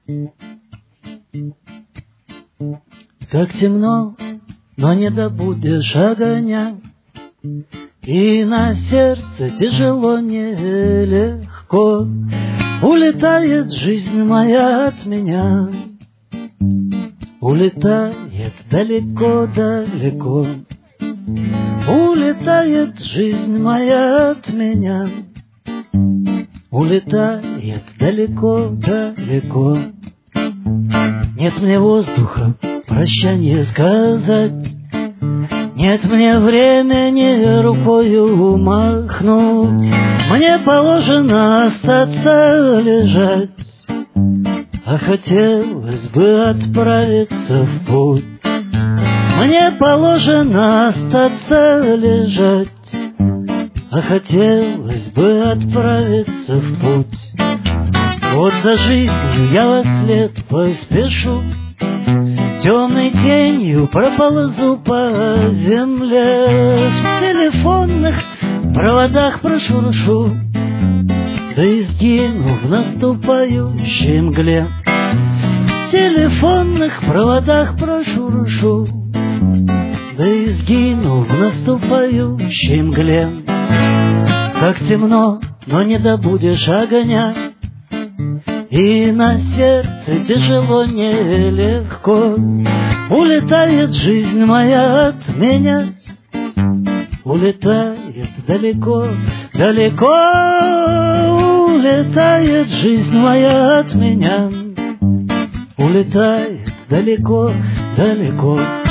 Как темно, но не добудешь огня, и на сердце тяжело, нелегко. Улетает жизнь моя от меня, улетает далеко-далеко. Улетает жизнь моя от меня, улетает далеко-далеко. Нет мне воздуха прощанье сказать, нет мне времени рукою махнуть. Мне положено остаться лежать, а хотелось бы отправиться в путь. Мне положено остаться лежать, а хотелось бы отправиться в путь. Вот за жизнью я во след поспешу, темной тенью проползу по земле, в телефонных проводах прошуршу, да и сгину в наступающей мгле. В телефонных проводах прошуршу, да и сгину в наступающей мгле. Как темно, но не добудешь огня, и на сердце тяжело, нелегко. Улетает жизнь моя от меня, улетает далеко, далеко. Улетает жизнь моя от меня, улетает далеко, далеко.